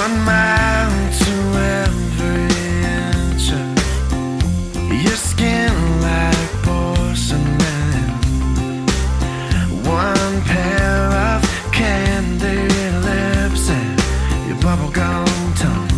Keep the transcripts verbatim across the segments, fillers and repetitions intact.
One mile to every inch of your skin like porcelain. One pair of candy lips and your bubblegum tongue.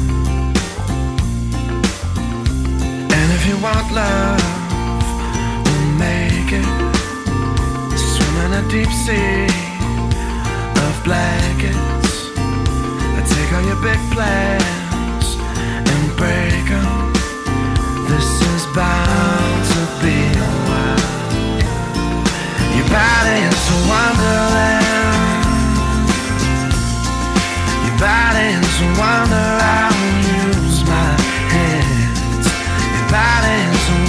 And if you want love, we'll make it. Swim in a deep sea of blankets. Take all your big plans and break them. This is bound to be a while. Your body is a wonderland. Your body is a wonder. I'll use my hands. Your body is a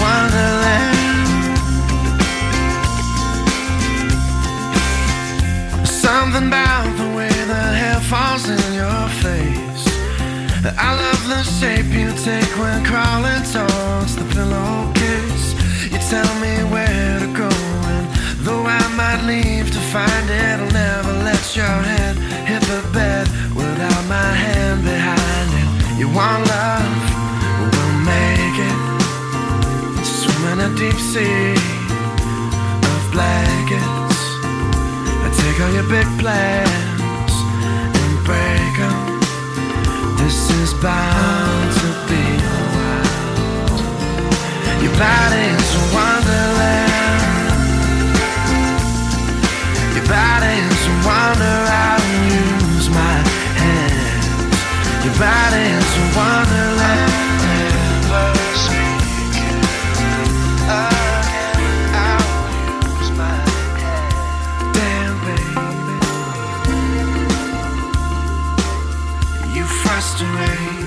wonderland. Something about the way the hair falls in your face. I love the shape you take when crawling towards the pillowcase. You tell me where to go, and though I might leave to find it, I'll never let your head hit the bed without my hand behind it. You want love? We'll make it. Swim in a deep sea of blankets. Take all your big plans and break them. This is bound to be a while. Your body is a wonderland. Your body is a wonder. I'll use my hands. Your body is a wonderland. Never speaking again. I'll use my hands. Damn, baby, you frustrate